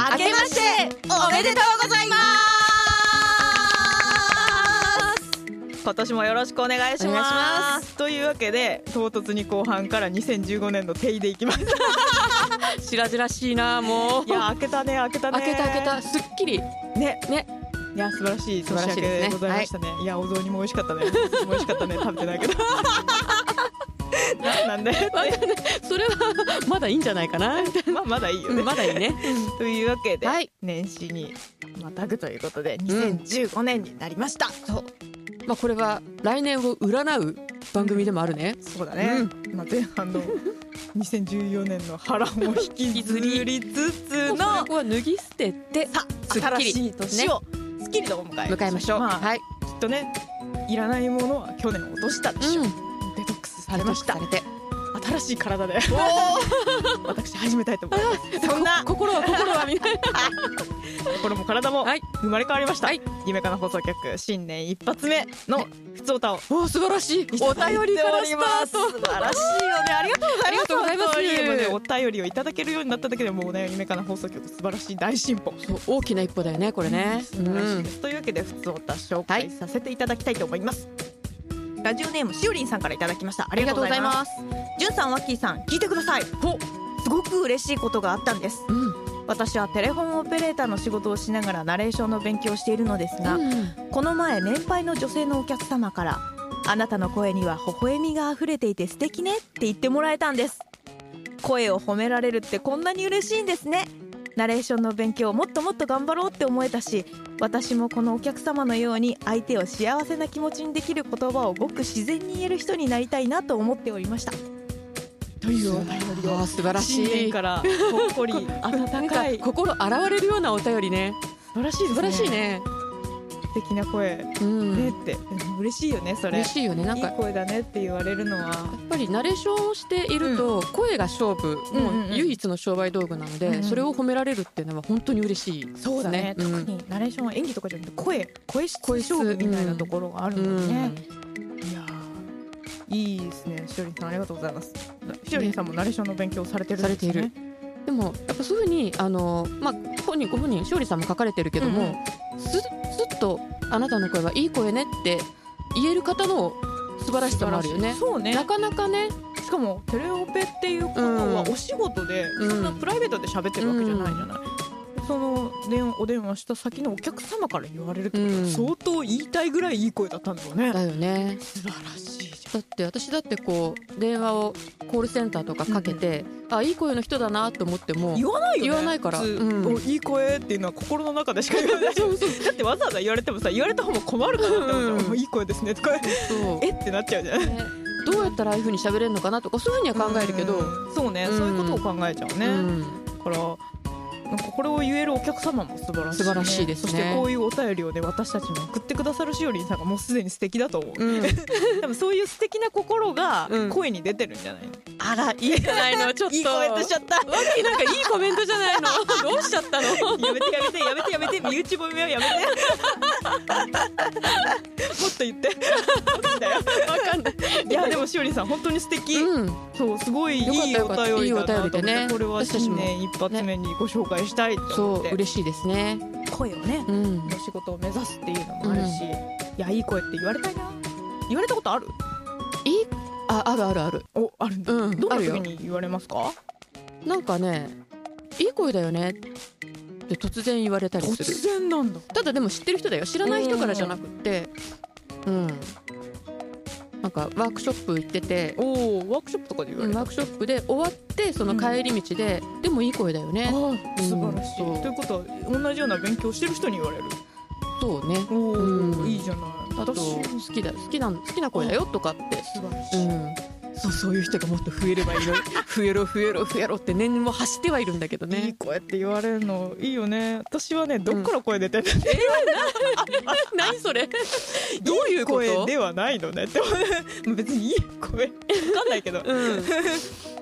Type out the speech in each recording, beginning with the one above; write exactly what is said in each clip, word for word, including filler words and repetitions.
明けましておめでとうございます。今年もよろしくお願いします。 お願いします。 というわけで唐突に後半からにせんじゅうごねんの手入でいきます白々しいな。もういや明けたね明けたね明けた明けた、すっきりねね。 いや素晴らしい年明けでございましたね。いやお雑煮も美味しかったね美味しかったね。食べてないけどな, なんでそれはまだいいんじゃないかなまあまだいいよね、 うん、まだいいねというわけで、 はい、 年始にまたぐということでにせんじゅうごねんになりました、うん、 そう、まあ、これは来年を占う番組でもあるね。 そうだね、うんまあ、前半のにせんじゅうよねんの波乱を引きずりつつのそこは脱ぎ捨ててさ新しい年をすっきりと迎え迎えましょう、 まあはい、 きっとねいらないものは去年落としたでしょう、うん、デトックスされました。 されて新しい体で私始めたいと思います。そんな心は心はみたいな心も体も生まれ変わりました、はい、夢かな放送局新年一発目のふつおたをお素晴らしいお便りからスタート。 素晴らしいよね。ありがとうございます。 ありがとうございます。 ね、お便りをいただけるようになっただけでもうね夢かな放送局素晴らしい大進歩。 そう大きな一歩だよねこれね、 うん、素晴らしいです、うん、というわけでふつおた紹介させていただきたいと思います、はい、ラジオネームしおりんさんからいただきました。ありがとうございます。じゅんさんわっきーさん聞いてください。すごく嬉しいことがあったんです、うん、私はテレフォンオペレーターの仕事をしながらナレーションの勉強をしているのですが、うん、この前年配の女性のお客様からあなたの声には微笑みがあふれていて素敵ねって言ってもらえたんです。声を褒められるってこんなに嬉しいんですね。ナレーションの勉強をもっともっと頑張ろうって思えたし、私もこのお客様のように相手を幸せな気持ちにできる言葉をごく自然に言える人になりたいなと思っておりました。というお便りを素晴らしい新年からほっこり温かい心洗われるようなお便りね。 素晴らしいですね。 素晴らしいね。 素敵な声、うん、ねって嬉しいよね。それ嬉しいよね。なんかいい声だねって言われるのはやっぱりナレーションをしていると、うん、声が勝負、うん、もう唯一の商売道具なので、うんうん、それを褒められるっていうのは本当に嬉しいですね。 そうだね、うん、特にナレーションは演技とかじゃなくて声声質勝負みたいなところがあるもんね、うん、いやいいですね。しおりんさんありがとうございます。しおりんさんもナレーションの勉強をされてるんですね。 されている。でもやっぱそういうふうにあの、まあ、本人ご本人しおりんさんも書かれてるけども、うん、す, すっとあなたの声はいい声ねって言える方の素晴らしさもあるよね。 そうね。 なかなかね。 しかもテレオペっていうことはお仕事で、うん、そんなプライベートで喋ってるわけじゃないじゃない、うん、その電お電話した先のお客様から言われるってことは相当言いたいぐらいいい声だったんだよね。 だよね。 素晴らしい。 だって私だってこう電話をコールセンターとかかけて、うん、あいい声の人だなと思っても言わないよね。 言わないから、うん、 いい声っていうのは心の中でしか言わないそうそうだってわざわざ言われてもさ言われた方も困るかなって思ったら、うん、いい声ですねとかえってなっちゃうじゃん、ね、 どうやったらああいう風に喋れるのかなとかそういう風には考えるけど、 うん、そうね、うん、そういうことを考えちゃうね、うん、だからなんかこれを言えるお客様も素晴らしい、ね、 素晴らしいですね。 そしてこういうお便りをね私たちに送ってくださるしおりんさんがもうすでに素敵だと思う、うん、多分そういう素敵な心が声に出てるんじゃないの、うん、 あらいいじゃないのちょっといいコメントしちゃったわきなんかいいコメントじゃないのどうしちゃったのやめてやめてやめてやめて身内もやめてもっと言って分かんない分かんないいやでもしおりんさん本当に素敵、うん、そうすごいいいお便りだなと思って、ね、これは新年一発目にご紹介したいって思って、 そう嬉しいですね。 声をね、うん、お仕事を目指すっていうのもあるし、うん、いやいい声って言われたいな。言われたことある？ いいああるあるあるおあるんだ、うん、どんな時に言われますか？ なんかねいい声だよねって突然言われたりする。 突然なんだ。 ただでも知ってる人だよ。知らない人からじゃなくってうんなんかワークショップ行ってておーワークショップとかで言われた、 うん、ワークショップで終わってその帰り道で、うん、でもいい声だよね。 あ素晴らしい、うん、ということは同じような勉強してる人に言われる。 そうね。 おー、うん、いいじゃない。 あと好きだ好きな好きな声だよとかって素晴らしい、 うんそうそういう人がもっと増えればいいのに増えろ増えろ増えろって年も走ってはいるんだけどね。 いい声って言われるのいいよね。私はねどっから声出てるの、うん、えー、な何それどういうこと？ いい声ではないのねって別にいい声わかんないけど、うんうん、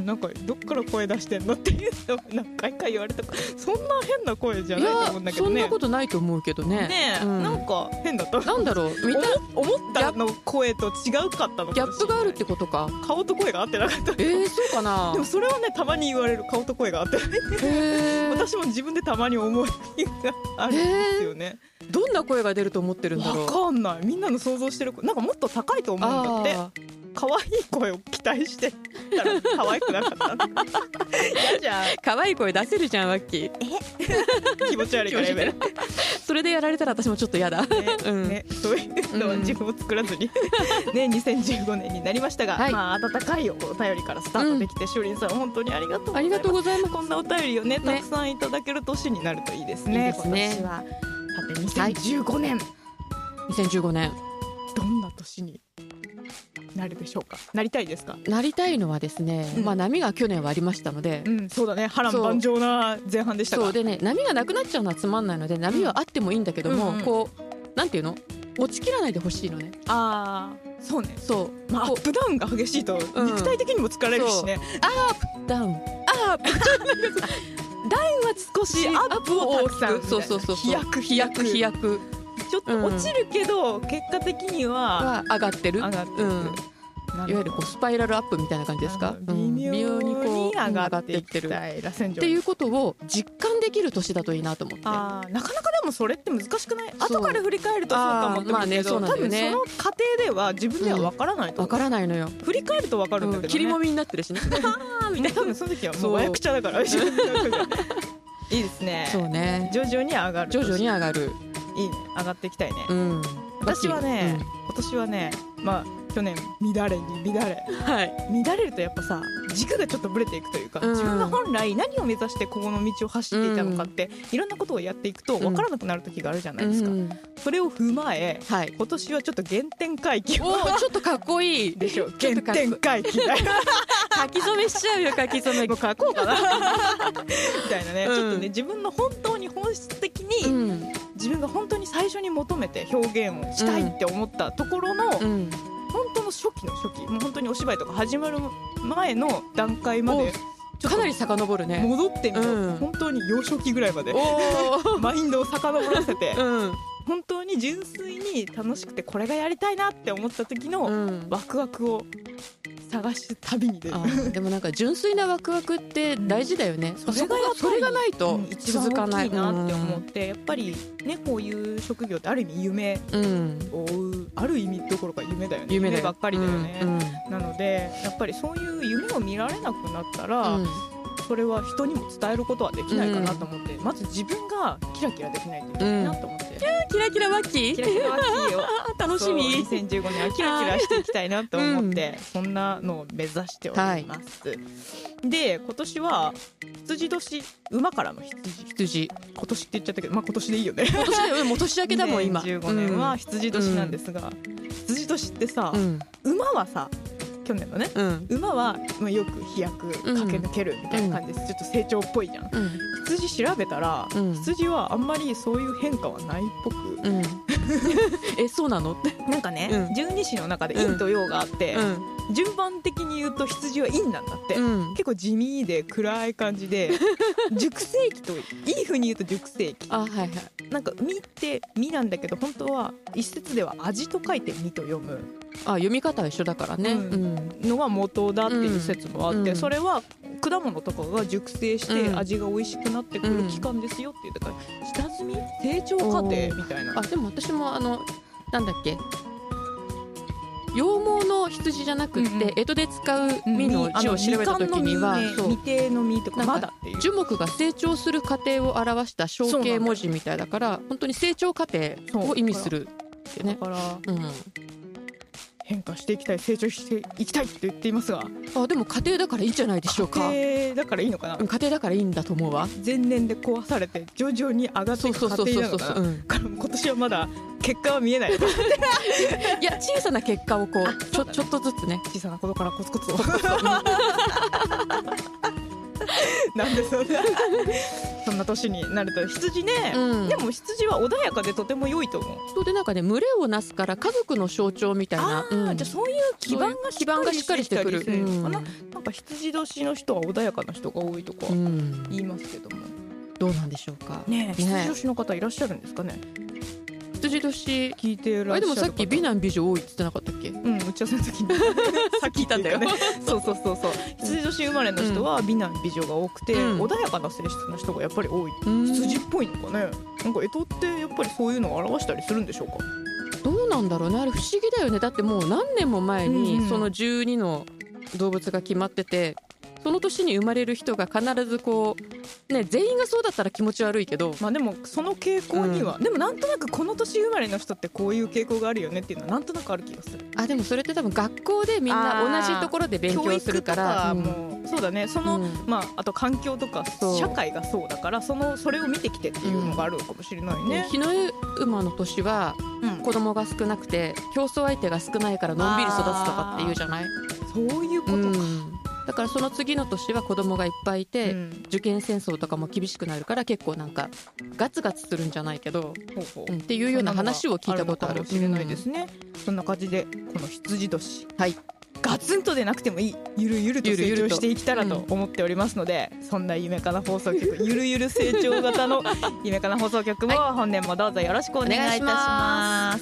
なんかどっから声出してんのっていうの何回か言われたから、そんな変な声じゃないと思うんだけどね。 いやそんなことないと思うけどね。 ねえ、うん、なんか変だった。 なんだろう、見た思ったの声と違うかったのかもしれない。 ギャップがあるってことか。 顔と声が合ってなかった。 えー、そうかな。 でもそれはね、たまに言われる。顔と声が合ってないへ私も自分でたまに思う時があるんですよね。 どんな声が出ると思ってるんだろう。 わかんない。みんなの想像してる声なんかもっと高いと思うんだって。可愛い声を期待してたら可愛くなかった嫌じゃん。 可愛い声出せるじゃんワッキー。 え気持ち悪いからやめるそれでやられたら私もちょっと嫌だ、ねうんね、そういうのは自分を作らずに、うんね、にせんじゅうごねんになりましたが、はい、まあ、温かいお便りからスタートできて、うん、しおりんさん本当にありがとうございます。 ありがとうございます。 こんなお便りをねたくさんいただける年になるといいですね。 いいですね。 今年はさてにせんじゅうごねん、はい、 にせんじゅうごねんどんな年になるでしょうか。なりたいですか。 なりたいのはですね、うん、まあ波が去年はありましたので、 うん、そうだね、波乱万丈な前半でしたが、 そうでね、波がなくなっちゃうのはつまんないので、波はあってもいいんだけども、うんうん、こうなんていうの、落ちきらないでほしいのね。 ああ、そうね。 そう、 まあ、アップダウンが激しいと肉体的にも疲れるしね。 アップダウン、アップダウンダウンは少しアップをたくさん、 そうそうそう、 飛躍飛躍飛躍、 ちょっと落ちるけど、うん、結果的には上がってる、 上がってる、うん、 いわゆるこうスパイラルアップみたいな感じですか。 微妙にこう上がっていってるっていうことを実感できる年だといいなと思って。 あ、なかなかでもそれって難しくない？後から振り返るとそうかもって思うけど、 まあね、 多分その過程では自分では分からないと思う、 うん、分からないのよ。 振り返ると分かるんだけどね、 切りもみになってるしねみたいな。多分その時はもう和訳者だからいいですね。 そうね、 徐々に上がる、 徐々に上がる、 いいね、上がっていきたいね、 うん、 私はね、うん、今年はね、まあ去年乱れに乱れ、はい、乱れるとやっぱさ軸がちょっとブレていくというか、うん、自分が本来何を目指してここの道を走っていたのかって、うん、いろんなことをやっていくと分からなくなる時があるじゃないですか、うん、それを踏まえ、はい、今年はちょっと原点回帰をちょっとかっこいいでしょ原点回帰だよ書き初めしちゃうよ、書き初めもう書こうかなみたいなね、うん、ちょっとね自分の本当に本質的に、うん、自分が本当に最初に求めて表現をしたいって思ったところの、うんうん、本当の初期の初期、もう本当にお芝居とか始まる前の段階までかなり遡るね。 戻ってみる、うん、本当に幼少期ぐらいまでマインドを遡らせて、うん、本当に純粋に楽しくてこれがやりたいなって思った時のワクワクを探す旅に出る。 でもなんか純粋なワクワクって大事だよね、うん、それがそれがないと続かない、 うん、一番大きいなって思って、うん、やっぱりねこういう職業ってある意味夢を追う、うん、ある意味どころか夢だよね、夢ばっかりだよね、うんうん、なのでやっぱりそういう夢を見られなくなったら、うん、それは人にも伝えることはできないかなと思って、うん、まず自分がキラキラできないといけないなと思って、うん、 キラキラワッキーキラキラワッキーを楽しみ、 にせんじゅうごねんはキラキラしていきたいなと思って、うん、そんなのを目指しております、はい、で今年は羊年、馬からの羊羊今年って言っちゃったけど、まあ今年でいいよね今年でもう年明けだもん今。 にせんじゅうごねんは羊年なんですが、うん、羊年ってさ、うん、馬はさ去年のね、うん、馬はよく飛躍駆け抜けるみたいな感じです、うん、ちょっと成長っぽいじゃん、うん、羊調べたら、うん、羊はあんまりそういう変化はないっぽく、うん、 えそうなのってなんかね、うん、十二支の中で陰と陽があって、うん、順番的に言うと羊は陰なんだって、うん、結構地味で暗い感じで熟成期といい風に言うと熟成期、 あ、はいはい、 なんか実って実なんだけど本当は一説では味と書いて実と読む、 あ、読み方は一緒だからね、うんうん、のが元だっていう説もあって、うん、それは果物とかが熟成して味が美味しくなってくる期間ですよっていう、だから下積み成長過程みたいな。 あ、でも私もあのなんだっけ羊毛の羊じゃなくって、うんうん、干支で使う実の字を調べた時には、 そう未定の実とかまだっていう樹木が成長する過程を表した象形文字みたいだから本当に成長過程を意味するってね。 だから、うん、変化していきたい、成長していきたいって言っていますが、 あ、でも家庭だからいいんじゃないでしょうか。 家庭だからいいのかな、 うん、家庭だからいいんだと思うわ。 前年で壊されて徐々に上がっていく過程なのかな。今年はまだ結果は見えないいや小さな結果をこうちょ、ちょっとずつね、 小さなことからコツコツをなんでそんなそんな年になると羊ね、 うん、 でも羊は穏やかでとても良いと思う。 そうでなんかね群れをなすから家族の象徴みたいな、 あ、うん、じゃあそういう基盤がしっかりしてくるのかな、うん、なんか羊年の人は穏やかな人が多いとか言いますけども、うん、 どうなんでしょうかね。羊年の方いらっしゃるんですかね。 羊年聞いてらっしゃる方。 でもさっき美男美女多いって言ってなかったっけ。 うん、打ち合わせの時にさっき言ったんだよねそうそうそうそう、羊年生まれの人は美男美女が多くて、うん、穏やかな性質の人がやっぱり多い、うん、羊っぽいのかね。なんか干支ってやっぱりそういうのを表したりするんでしょうか。 どうなんだろうね、あれ不思議だよね。だってもう何年も前にそのじゅうにの動物が決まってて、その年に生まれる人が必ずこう、ね、全員がそうだったら気持ち悪いけど、 まあ、でもその傾向には、うん、でもなんとなくこの年生まれの人ってこういう傾向があるよねっていうのはなんとなくある気がする。 あでもそれって多分学校でみんな同じところで勉強するから、 教育とかも、うん、そうだね、その、うん、まあ、あと環境とか社会がそうだから、そのそれを見てきてっていうのがあるかもしれないね。 日の馬の年は子供が少なくて競争相手が少ないからのんびり育つとかっていうじゃない。 そういうことか、うん、 だからその次の年は子供がいっぱいいて、うん、受験戦争とかも厳しくなるから結構なんかガツガツするんじゃないけど、ほうほう、うん、っていうような話を聞いたことある。 かもしれないですね、うん、そんな感じでこの羊年、 はい、 ガツンとでなくてもいい、ゆるゆると成長していけたらと思っておりますので、うん、そんな夢かな放送局ゆるゆる成長型の夢かな放送局も本年もどうぞよろしくお願いいたします。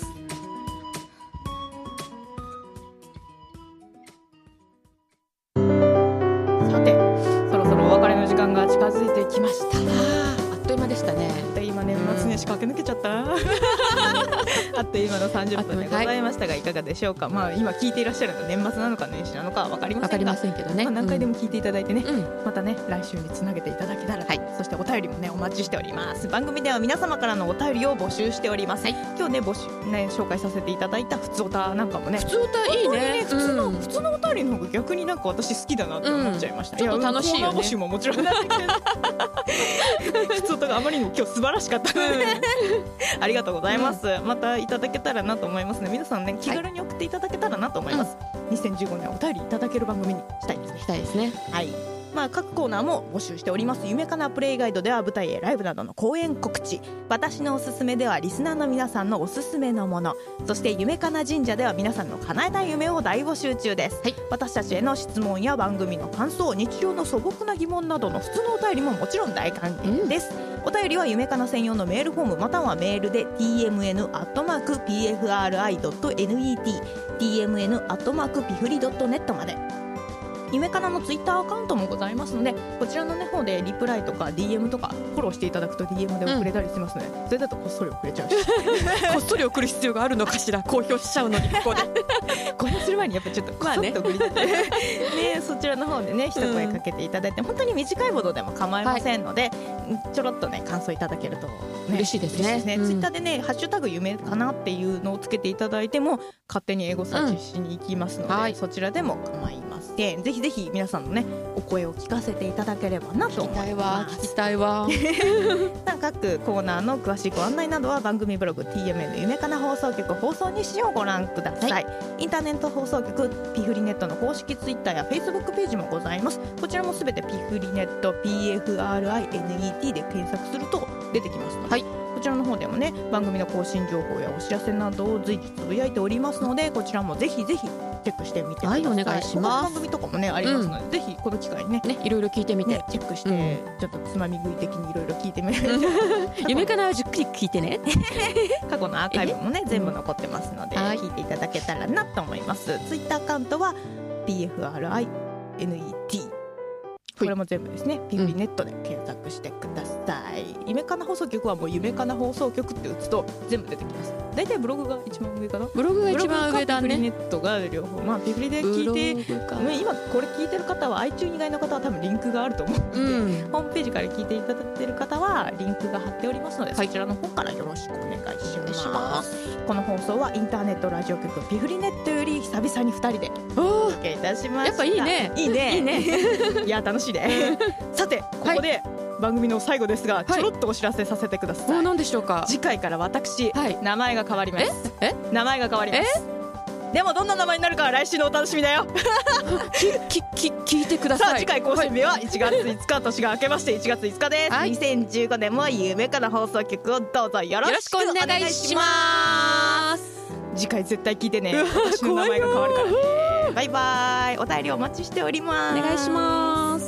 時間が近づいてきました。 あっという間でしたね。 あっという間、年末年始駆け抜けちゃったあっという間のさんじゅっぷんでございましたが、いかがでしょうか。まあ、今聞いていらっしゃるのは年末なのか年始なのかは分かりませんが、分かりませんけどね、まあ、何回でも聞いていただいてね、うん、またね来週につなげていただけたら、はい、そしてお便りもねお待ちしております。番組では皆様からのお便りを募集しております、はい、今日ね募集ね紹介させていただいたふつおたなんかもね、ふつおたいい ね, ね普通の、うん、普通のお便りの方が逆になんか私好きだなって思っちゃいました、うん、 ちょっと楽しいよね。 コーナー募集ももちろん普通とがあまりにも今日素晴らしかったので、うん、ありがとうございます、うん、またいただけたらなと思いますね。皆さんね気軽に送っていただけたらなと思います、はい、にせんじゅうごねんお便りいただける番組にしたいですね。 したいですね。 はい、まあ、各コーナーも募集しております。夢かなプレイガイドでは舞台やライブなどの公演告知、私のおすすめではリスナーの皆さんのおすすめのもの、そして夢かな神社では皆さんの叶えたい夢を大募集中です、はい、私たちへの質問や番組の感想、日常の素朴な疑問などの普通のお便りももちろん大歓迎です、うん、お便りは夢かな専用のメールフォームまたはメールで ティーエムエヌ アットマーク ピーエフアールアイ ドット ネット ティーエムエヌ アットマーク ピフリ ドット ネット まで。夢かなのツイッターアカウントもございますので、こちらの、ね、方でリプライとか ディーエム とかフォローしていただくと ディーエム で送れたりしますので、うん、それだとこっそり送れちゃうしこっそり送る必要があるのかしら。公表しちゃうのにここで公表する前にやっぱちょっとこっそりと送りたい、まあねね、そちらの方でね一声かけていただいて、うん、本当に短いものでも構いませんので、はい、ちょろっとね感想いただけると、ね、 嬉しいですね。 ツイッターでねハッシュタグ夢かなっていうのをつけていただいても勝手に英語サーチしに行きますので、うんはい、そちらでも構いません。ぜひぜひ皆さんのねお声を聞かせていただければなと思います。 聞きたいわ聞きたいわ各コーナーの詳しいご案内などは番組ブログ ティーエムエヌ 夢かな放送局放送日誌をご覧ください、はい、インターネット放送局ピフリネットの公式ツイッターやフェイスブックページもございます。こちらもすべてピフリネット ピーエフアールアイエヌイーティー で検索すると出てきますので、はい、こちらの方でもね番組の更新情報やお知らせなどを随時つぶやいておりますので、こちらもぜひぜひチェックしてみてください。 はい、お願いします。 番組とかもねありますので、うん、ぜひこの機会に ね, ねいろいろ聞いてみて、 ね、チェックして、うん、ちょっとつまみ食い的にいろいろ聞いてみる夢かなじっくり聞いてね過去のアーカイブもね全部残ってますので、うん、聞いていただけたらなと思います。ツイッターアカウントは ピーエフアールアイエヌイーティー、 これも全部ですねピフリネットで検索してください、うん、夢かな放送局はもう夢かな放送局って打つと全部出てきます。だいたいブログが一番上かな。 ブログが一番上だね。 ピフリネットが両方、まあピフリで聞いて、今これ聞いてる方は iTunes 以外の方は多分リンクがあると思うので、うん、ホームページから聞いていただいている方はリンクが貼っておりますので、はい、そちらの方からよろしくお願いします。この放送はインターネットラジオ局ピフリネットより久々にふたりでお届けいたしました。 やっぱいいねいいねいいねいや楽しいねさてここで、はい、番組の最後ですがちょろっとお知らせさせてください、 はい、何でしょうか。 次回から私、はい、名前が変わります。 ええ名前が変わります。 でもどんな名前になるかは来週のお楽しみだよききき聞いてください。 さあ次回更新日はいちがついつか、年が明けましていちがついつかです、はい、にせんじゅうごねんも夢から放送局をどうぞよろしくお願いします。次回絶対聞いてね、私の名前が変わるからね。バイバイ。お便りお待ちしております。 お願いします。